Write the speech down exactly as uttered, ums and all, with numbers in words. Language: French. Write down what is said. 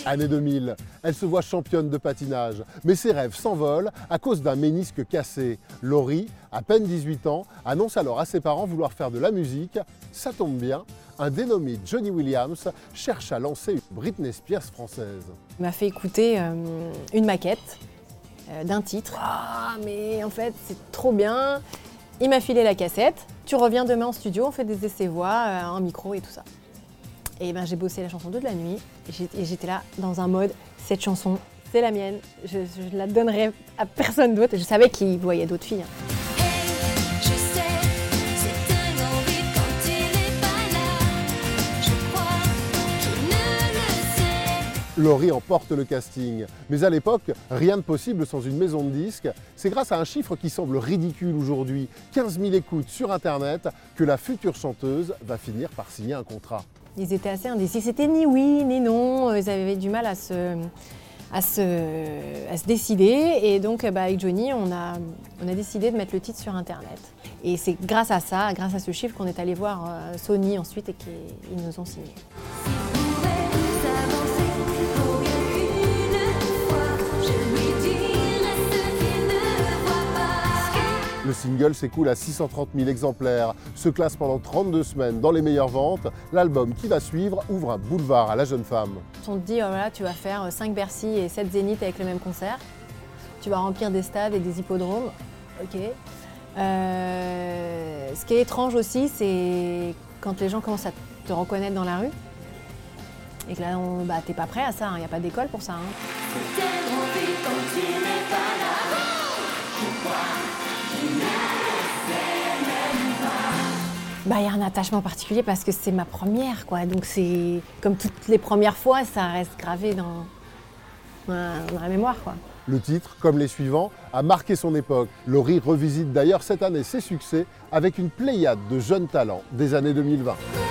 Année deux mille, elle se voit championne de patinage, mais ses rêves s'envolent à cause d'un ménisque cassé. Laurie, à peine dix-huit ans, annonce alors à ses parents vouloir faire de la musique. Ça tombe bien, un dénommé Johnny Williams cherche à lancer une Britney Spears française. Il m'a fait écouter euh, une maquette euh, d'un titre. Ah, mais en fait, c'est trop bien. Il m'a filé la cassette. Tu reviens demain en studio, on fait des essais-voix, euh, un micro et tout ça. Et ben j'ai bossé la chanson toute la nuit et j'étais là dans un mode, cette chanson, c'est la mienne, je, je la donnerai à personne d'autre. Et je savais qu'il voyait d'autres filles. Hein. Laurie emporte le casting. Mais à l'époque, rien de possible sans une maison de disques. C'est grâce à un chiffre qui semble ridicule aujourd'hui, quinze mille écoutes sur Internet, que la future chanteuse va finir par signer un contrat. Ils étaient assez indécis, c'était ni oui ni non, ils avaient du mal à se, à se, à se décider. Et donc bah, avec Johnny, on a, on a décidé de mettre le titre sur Internet. Et c'est grâce à ça, grâce à ce chiffre qu'on est allé voir Sony ensuite et qu'ils nous ont signé. Le single s'écoule à six cent trente mille exemplaires, se classe pendant trente-deux semaines dans les meilleures ventes. L'album qui va suivre ouvre un boulevard à la jeune femme. On te dit, oh voilà, tu vas faire cinq Bercy et sept Zénith avec le même concert. Tu vas remplir des stades et des hippodromes. Ok. Euh, ce qui est étrange aussi, c'est quand les gens commencent à te reconnaître dans la rue. Et que là, on, bah, t'es pas prêt à ça, il n'y a pas d'école pour ça. Hein. Bah, y a un attachement particulier parce que c'est ma première, quoi. Donc c'est comme toutes les premières fois, ça reste gravé dans, dans la mémoire, quoi. Le titre, comme les suivants, a marqué son époque. Laurie revisite d'ailleurs cette année ses succès avec une pléiade de jeunes talents des années deux mille vingt.